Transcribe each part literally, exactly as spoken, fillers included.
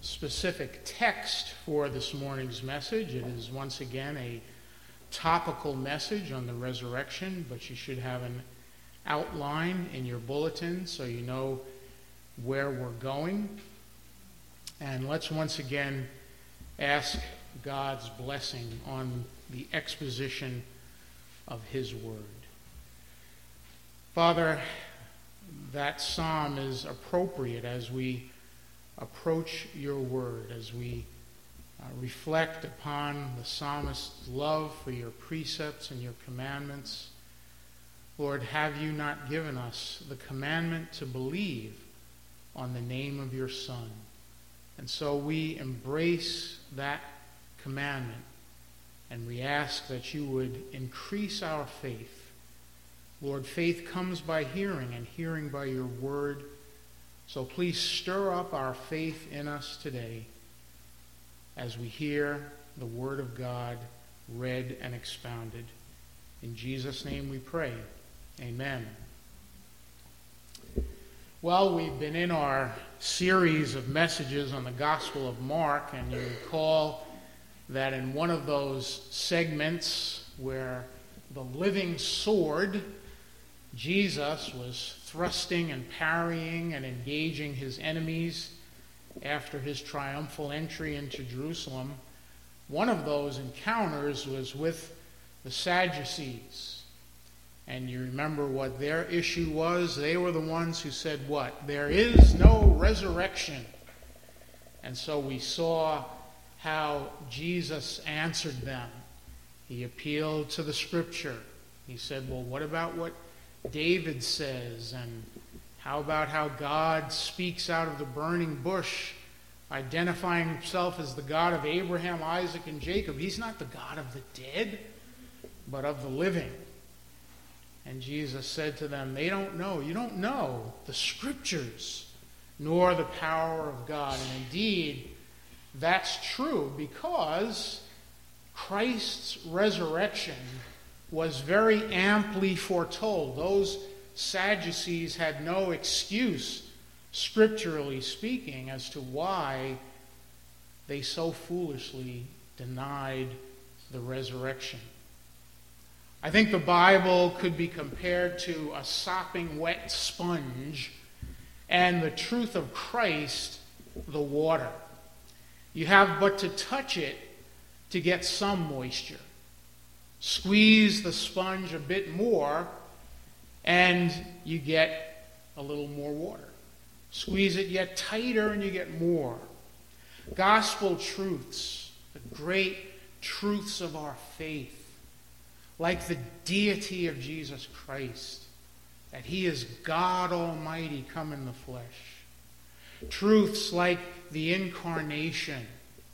specific text for this morning's message. It is once again a topical message on the resurrection, but you should have an outline in your bulletin so you know where we're going. And let's once again ask God's blessing on the exposition of His Word. Father, that psalm is appropriate as we approach your Word, as we uh, reflect upon the psalmist's love for your precepts and your commandments. Lord, have you not given us the commandment to believe on the name of your Son? And so we embrace that commandment, and we ask that you would increase our faith. Lord, faith comes by hearing, and hearing by your word. So please stir up our faith in us today as we hear the word of God read and expounded. In Jesus' name we pray. Amen. Well, we've been in our series of messages on the Gospel of Mark, and you recall that in one of those segments where the living sword, Jesus, was thrusting and parrying and engaging his enemies after his triumphal entry into Jerusalem, one of those encounters was with the Sadducees. And you remember what their issue was? They were the ones who said what? There is no resurrection. And so we saw how Jesus answered them. He appealed to the Scripture. He said, well, what about what David says? And how about how God speaks out of the burning bush, identifying himself as the God of Abraham, Isaac, and Jacob? He's not the God of the dead, but of the living. And Jesus said to them, they don't know. You don't know the Scriptures, nor the power of God. And indeed, that's true because Christ's resurrection was very amply foretold. Those Sadducees had no excuse, scripturally speaking, as to why they so foolishly denied the resurrection. I think the Bible could be compared to a sopping wet sponge and the truth of Christ, the water. You have but to touch it to get some moisture. Squeeze the sponge a bit more and you get a little more water. Squeeze it yet tighter and you get more. Gospel truths, the great truths of our faith, like the deity of Jesus Christ, that he is God Almighty come in the flesh. Truths like the incarnation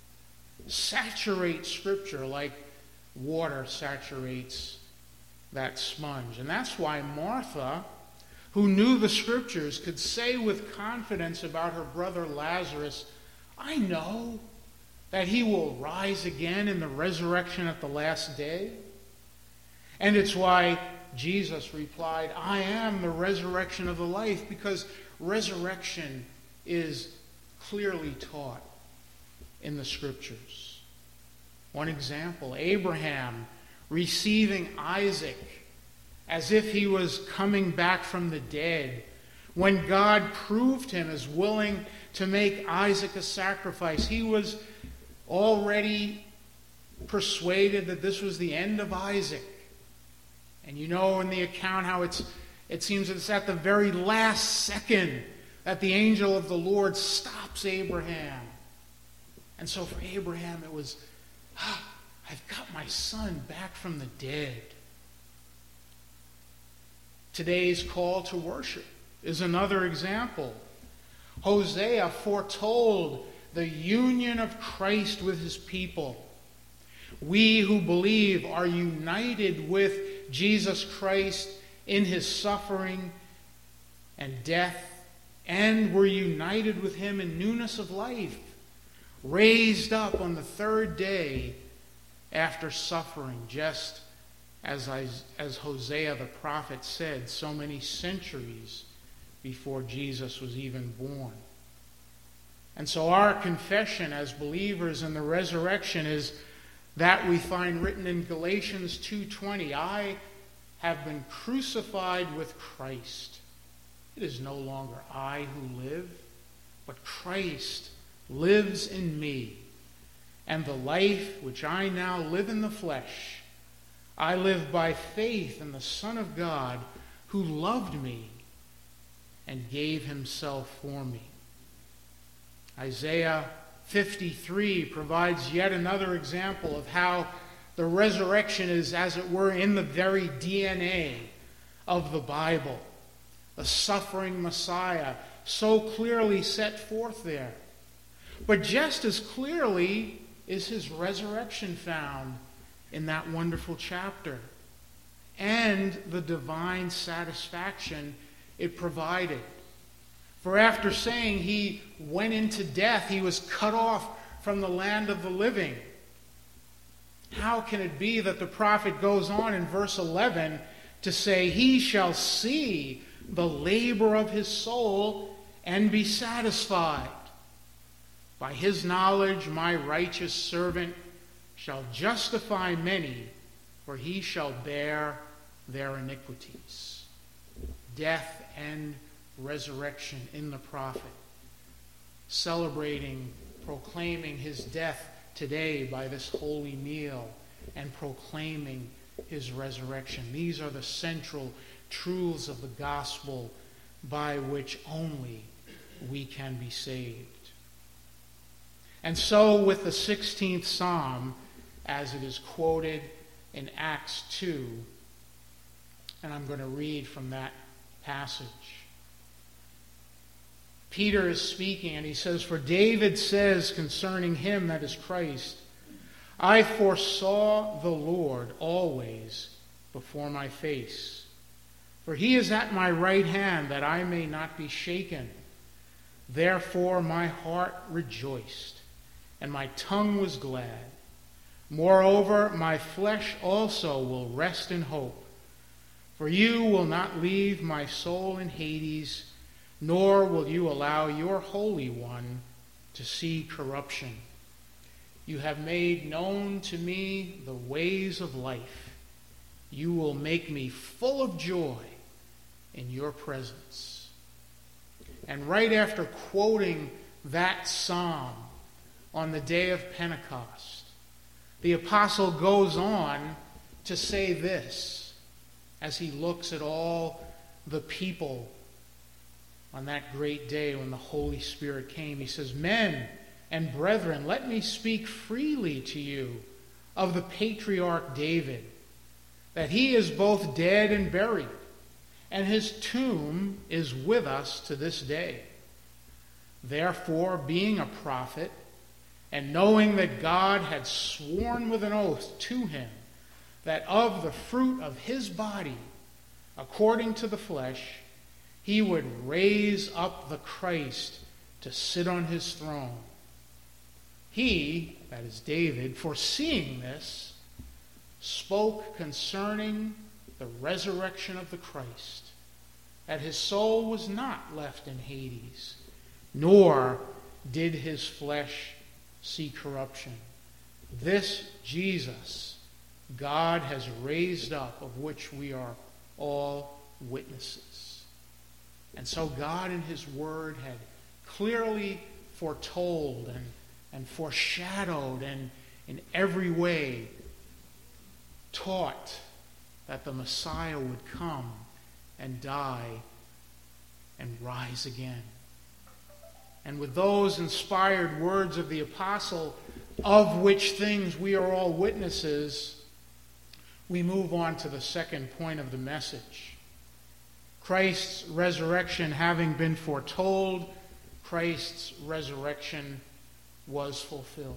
saturate Scripture like water saturates that sponge. And that's why Martha, who knew the Scriptures, could say with confidence about her brother Lazarus, I know that he will rise again in the resurrection at the last day. And it's why Jesus replied, I am the resurrection of the life, because resurrection is clearly taught in the Scriptures. One example, Abraham receiving Isaac as if he was coming back from the dead, when God proved him as willing to make Isaac a sacrifice. He was already persuaded that this was the end of Isaac. And you know in the account how it's it seems it's at the very last second that the angel of the Lord stops Abraham. And so for Abraham it was, ah, I've got my son back from the dead. Today's call to worship is another example. Hosea foretold the union of Christ with his people. We who believe are united with Jesus Christ in his suffering and death, and we're united with him in newness of life, raised up on the third day after suffering, just as, I, as Hosea the prophet said so many centuries before Jesus was even born. And so our confession as believers in the resurrection is that we find written in Galatians two twenty, I have been crucified with Christ. It is no longer I who live, but Christ lives in me. And the life which I now live in the flesh, I live by faith in the Son of God, who loved me and gave himself for me. Isaiah fifty-three provides yet another example of how the resurrection is, as it were, in the very D N A of the Bible. The suffering Messiah, so clearly set forth there. But just as clearly is his resurrection found in that wonderful chapter, and the divine satisfaction it provided. For after saying he went into death, he was cut off from the land of the living. How can it be that the prophet goes on in verse eleven to say, he shall see the labor of his soul and be satisfied? By his knowledge my righteous servant shall justify many, for he shall bear their iniquities. Death and resurrection in the prophet, celebrating, proclaiming his death today by this holy meal, and proclaiming his resurrection. These are the central truths of the gospel by which only we can be saved. And so with the sixteenth Psalm, as it is quoted in Acts two, and I'm going to read from that passage. Peter is speaking, and he says, for David says concerning him, that is Christ, I foresaw the Lord always before my face. For he is at my right hand, that I may not be shaken. Therefore my heart rejoiced, and my tongue was glad. Moreover, my flesh also will rest in hope. For you will not leave my soul in Hades, nor will you allow your Holy One to see corruption. You have made known to me the ways of life. You will make me full of joy in your presence. And right after quoting that psalm on the day of Pentecost, the apostle goes on to say this as he looks at all the people on that great day when the Holy Spirit came. He says, men and brethren, let me speak freely to you of the patriarch David, that he is both dead and buried, and his tomb is with us to this day. Therefore, being a prophet, and knowing that God had sworn with an oath to him that of the fruit of his body, according to the flesh, he would raise up the Christ to sit on his throne. He, that is David, foreseeing this, spoke concerning the resurrection of the Christ, that his soul was not left in Hades, nor did his flesh see corruption. This Jesus God has raised up, of which we are all witnesses. And so God in his word had clearly foretold and, and foreshadowed and in every way taught that the Messiah would come and die and rise again. And with those inspired words of the apostle, of which things we are all witnesses, we move on to the second point of the message. Christ's resurrection having been foretold, Christ's resurrection was fulfilled.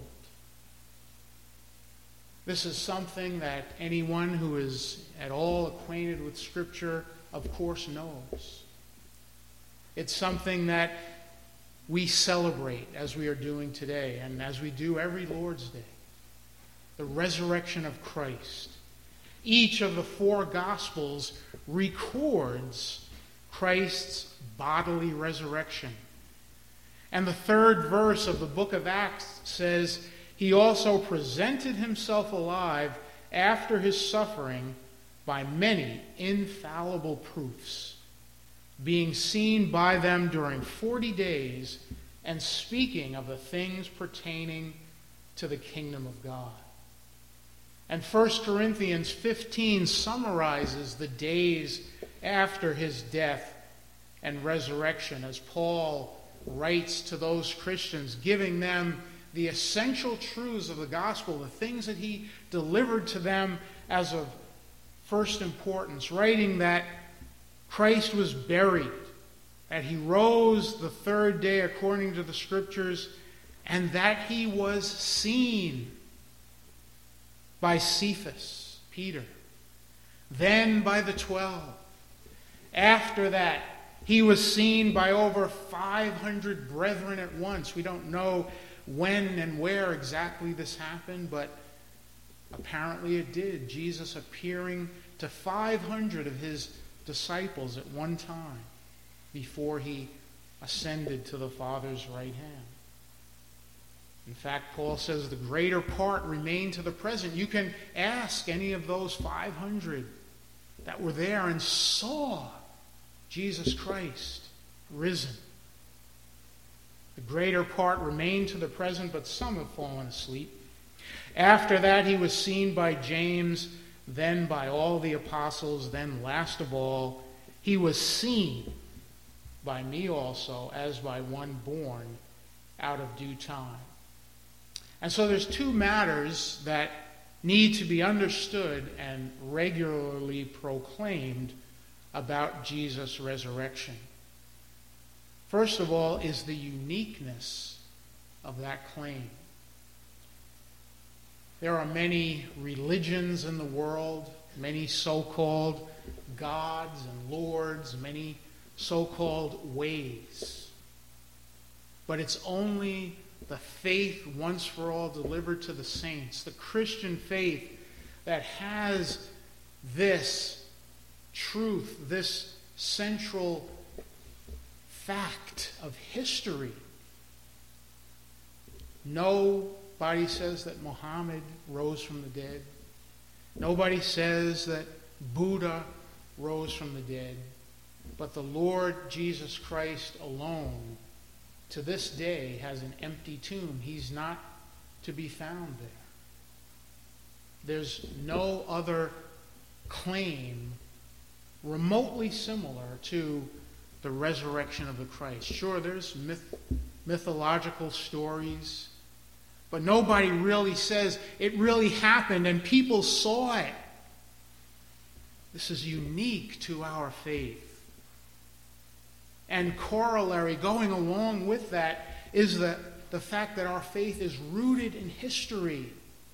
This is something that anyone who is at all acquainted with Scripture, of course, knows. It's something that we celebrate as we are doing today and as we do every Lord's Day. The resurrection of Christ. Each of the four Gospels records Christ's bodily resurrection. And the third verse of the book of Acts says, he also presented himself alive after his suffering by many infallible proofs, being seen by them during forty days, and speaking of the things pertaining to the kingdom of God. And First Corinthians fifteen summarizes the days after his death and resurrection as Paul writes to those Christians, giving them the essential truths of the gospel, the things that he delivered to them as of first importance, writing that Christ was buried, that he rose the third day according to the scriptures, and that he was seen by Cephas, Peter, then by the twelve. After that, he was seen by over five hundred brethren at once. We don't know when and where exactly this happened, but apparently it did. Jesus appearing to five hundred of his disciples at one time before he ascended to the Father's right hand. In fact, Paul says the greater part remain to the present. You can ask any of those five hundred that were there and saw Jesus Christ risen. The greater part remain to the present, but some have fallen asleep. After that, he was seen by James, then by all the apostles, then last of all, he was seen by me also, as by one born out of due time. And so there's two matters that need to be understood and regularly proclaimed about Jesus' resurrection. First of all is the uniqueness of that claim. There are many religions in the world, many so-called gods and lords, many so-called ways. But it's only the faith once for all delivered to the saints, the Christian faith, that has this truth, this central fact of history. Nobody says that Muhammad rose from the dead. Nobody says that Buddha rose from the dead. But the Lord Jesus Christ alone, to this day, has an empty tomb. He's not to be found there. There's no other claim remotely similar to the resurrection of the Christ. Sure, there's myth, mythological stories, but nobody really says it really happened and people saw it. This is unique to our faith. And corollary, going along with that, is the, the fact that our faith is rooted in history.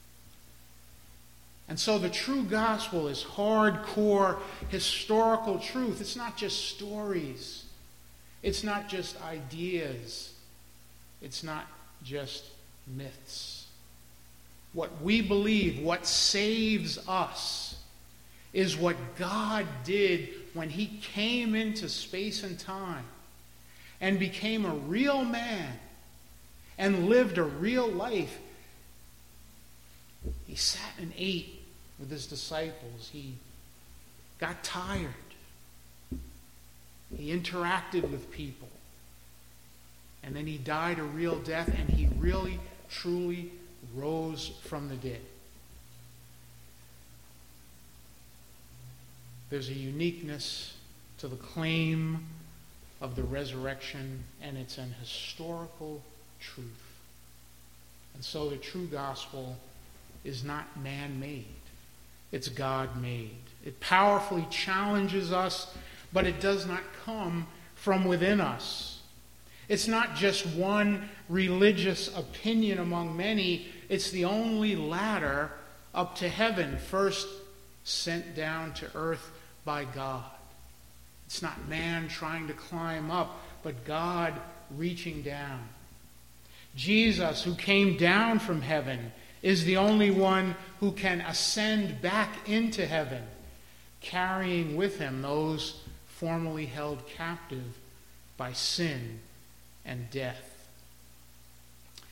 And so the true gospel is hardcore historical truth. It's not just stories. It's not just ideas. It's not just myths. What we believe, what saves us, is what God did when he came into space and time and became a real man and lived a real life. He sat and ate with his disciples. He got tired. He interacted with people. And then he died a real death, and he really, truly rose from the dead. There's a uniqueness to the claim of the resurrection, and it's an historical truth. And so the true gospel is not man-made. It's God-made. It powerfully challenges us, but it does not come from within us. It's not just one religious opinion among many. It's the only ladder up to heaven, first sent down to earth by God. It's not man trying to climb up, but God reaching down. Jesus, who came down from heaven, is the only one who can ascend back into heaven, carrying with him those formerly held captive by sin and death.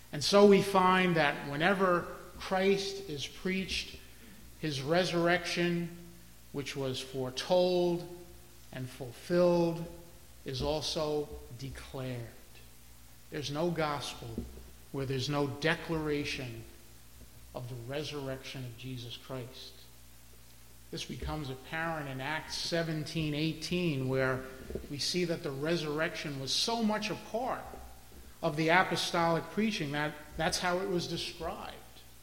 And so we find that whenever Christ is preached, his resurrection, which was foretold and fulfilled, is also declared. There's no gospel where there's no declaration of the resurrection of Jesus Christ. This becomes apparent in Acts seventeen eighteen, where we see that the resurrection was so much a part of the apostolic preaching that that's how it was described.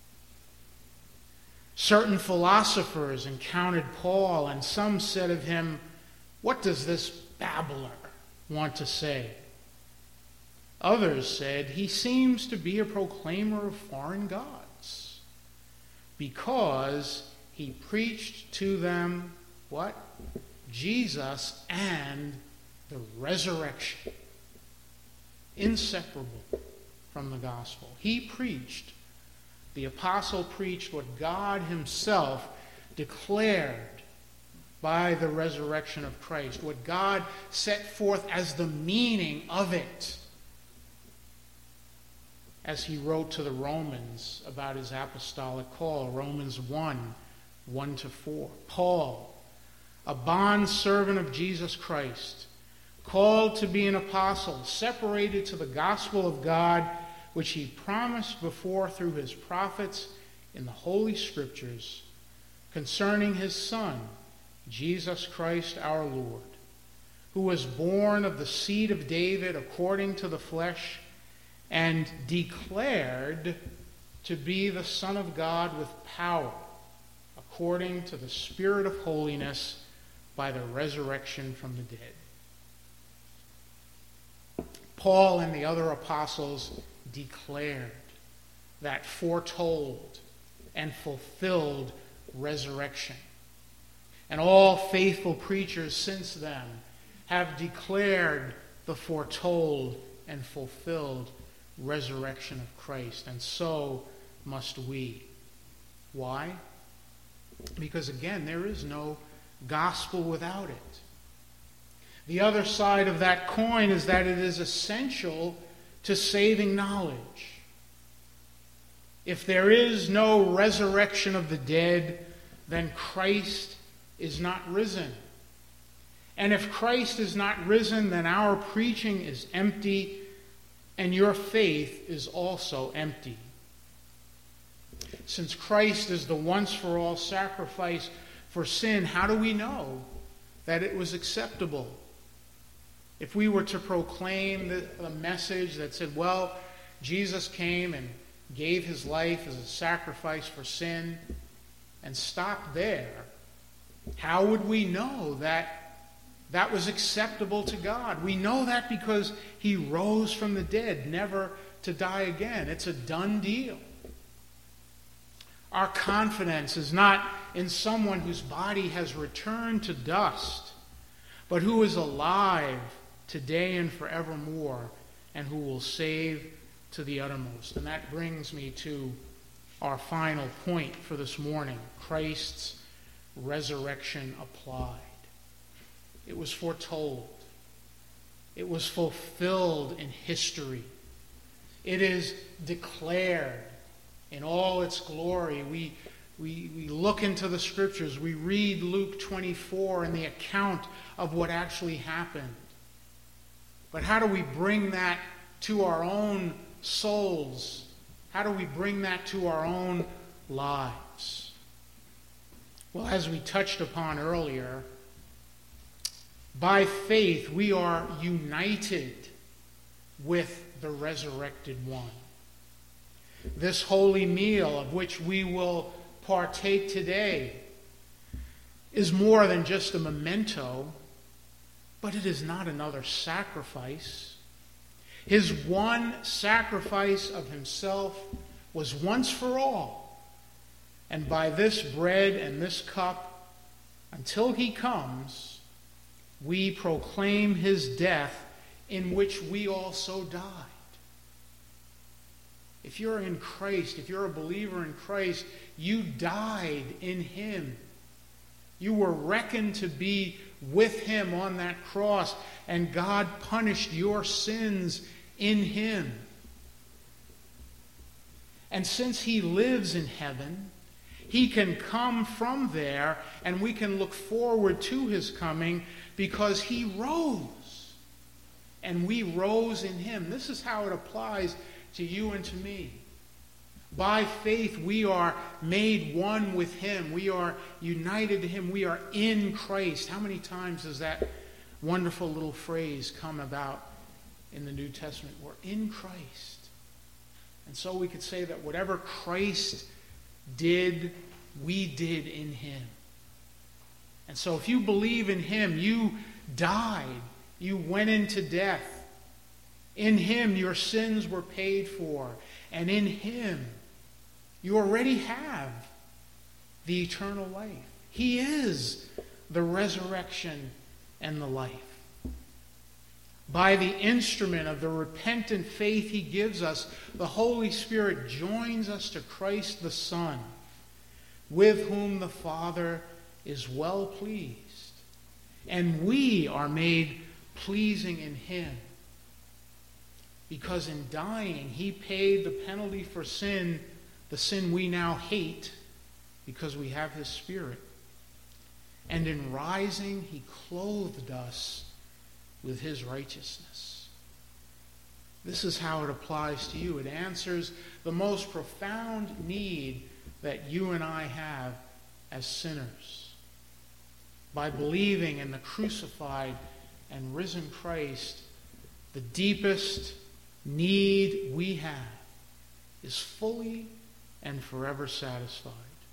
Certain philosophers encountered Paul, and some said of him, "What does this babbler want to say?" Others said, "He seems to be a proclaimer of foreign gods, because he preached to them," what? Jesus and the resurrection. Inseparable from the gospel. He preached, the apostle preached what God himself declared by the resurrection of Christ, what God set forth as the meaning of it, as he wrote to the Romans about his apostolic call, Romans one, one to four. Paul, a bondservant of Jesus Christ, called to be an apostle, separated to the gospel of God, which he promised before through his prophets in the Holy Scriptures, concerning his Son, Jesus Christ our Lord, who was born of the seed of David according to the flesh, and declared to be the Son of God with power, according to the Spirit of holiness, by the resurrection from the dead. Paul and the other apostles declared that foretold and fulfilled resurrection. And all faithful preachers since then have declared the foretold and fulfilled resurrection of Christ. And so must we. Why? Because again, there is no gospel without it. The other side of that coin is that it is essential to saving knowledge. If there is no resurrection of the dead, then Christ is not risen. And if Christ is not risen, then our preaching is empty, and your faith is also empty. Since Christ is the once-for-all sacrifice for sin, how do we know that it was acceptable? If we were to proclaim the, the message that said, well, Jesus came and gave his life as a sacrifice for sin, and stopped there, how would we know that that was acceptable to God? We know that because he rose from the dead, never to die again. It's a done deal. Our confidence is not in someone whose body has returned to dust, but who is alive today and forevermore, and who will save to the uttermost. And that brings me to our final point for this morning: Christ's resurrection applied. It was foretold. It was fulfilled in history. It is declared in all its glory. We, we, we look into the Scriptures. We read Luke twenty-four and the account of what actually happened. But how do we bring that to our own souls? How do we bring that to our own lives? Well, as we touched upon earlier, by faith we are united with the resurrected one. This holy meal of which we will partake today is more than just a memento, but it is not another sacrifice. His one sacrifice of himself was once for all. And by this bread and this cup, until he comes, we proclaim his death, in which we also died. If you're in Christ, if you're a believer in Christ, you died in him. You were reckoned to be with him on that cross, and God punished your sins in him. And since he lives in heaven, he can come from there, and we can look forward to his coming because he rose. And we rose in him. This is how it applies to you and to me. By faith, we are made one with him. We are united to him. We are in Christ. How many times does that wonderful little phrase come about in the New Testament? We're in Christ. And so we could say that whatever Christ did, we did in him. And so if you believe in him, you died. You went into death. In him, your sins were paid for. And in him, you already have the eternal life. He is the resurrection and the life. By the instrument of the repentant faith he gives us, the Holy Spirit joins us to Christ the Son, with whom the Father is well pleased. And we are made pleasing in him, because in dying he paid the penalty for sin, the sin we now hate, because we have his Spirit. And in rising he clothed us with his righteousness. This is how it applies to you. It answers the most profound need that you and I have as sinners. By believing in the crucified and risen Christ, the deepest need we have is fully and forever satisfied.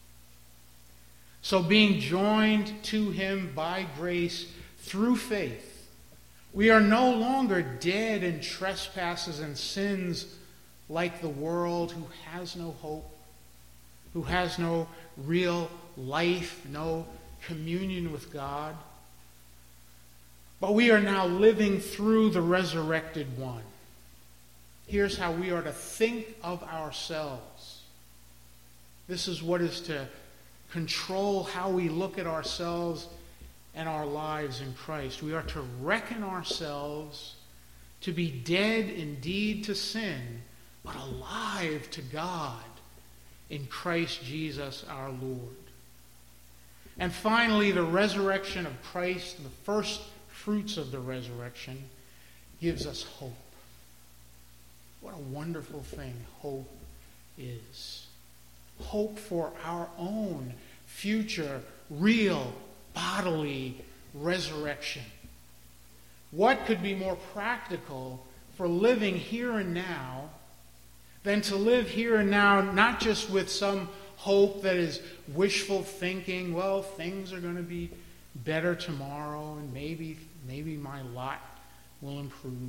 So being joined to him by grace through faith, we are no longer dead in trespasses and sins like the world, who has no hope, who has no real life, no communion with God. But we are now living through the resurrected one. Here's how we are to think of ourselves. This is what is to control how we look at ourselves and our lives in Christ. We are to reckon ourselves to be dead indeed to sin, but alive to God in Christ Jesus our Lord. And finally, the resurrection of Christ, the first fruits of the resurrection, gives us hope. What a wonderful thing hope is. Hope for our own future, real, bodily resurrection. What could be more practical for living here and now than to live here and now, not just with some hope that is wishful thinking, well, things are going to be better tomorrow and maybe, maybe my lot will improve.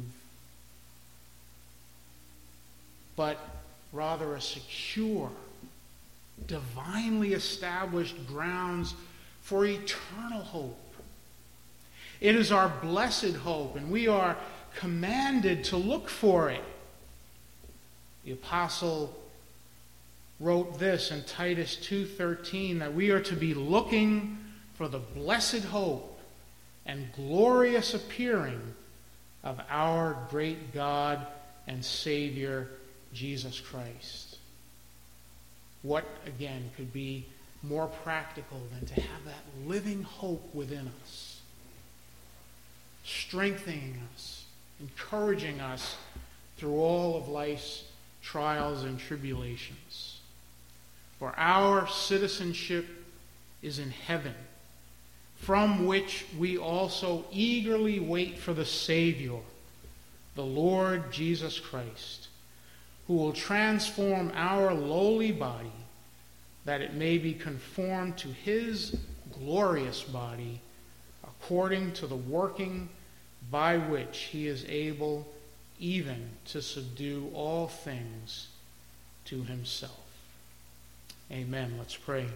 But rather a secure, divinely established grounds for eternal hope. It is our blessed hope, and we are commanded to look for it. The apostle wrote this in Titus two thirteen, that we are to be looking for the blessed hope and glorious appearing of our great God and Savior, Jesus Christ. What, again, could be more practical than to have that living hope within us, strengthening us, encouraging us through all of life's trials and tribulations. For our citizenship is in heaven, from which we also eagerly wait for the Savior, the Lord Jesus Christ, who will transform our lowly body, that it may be conformed to his glorious body, according to the working by which he is able even to subdue all things to himself. Amen. Let's pray.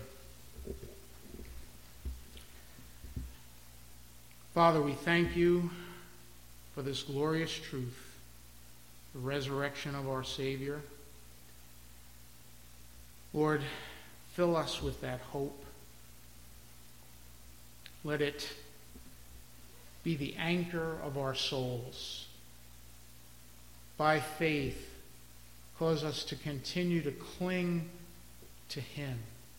Father, we thank you for this glorious truth, the resurrection of our Savior. Lord, fill us with that hope. Let it be the anchor of our souls. By faith, Cause us to continue to cling to him,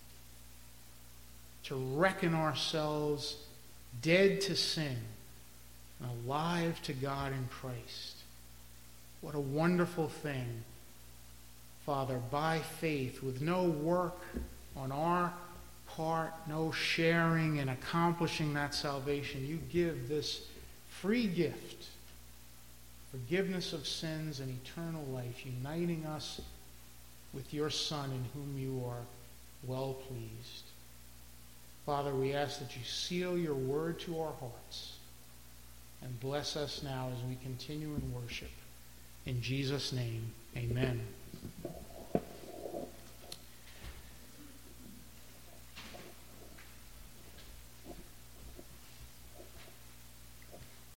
to reckon ourselves dead to sin and alive to God in Christ. What a wonderful thing, Father, by faith, with no work on our part, no sharing in accomplishing that salvation, you give this free gift, forgiveness of sins and eternal life, uniting us with your Son in whom you are well pleased. Father, we ask that you seal your word to our hearts and bless us now as we continue in worship. In Jesus' name, amen.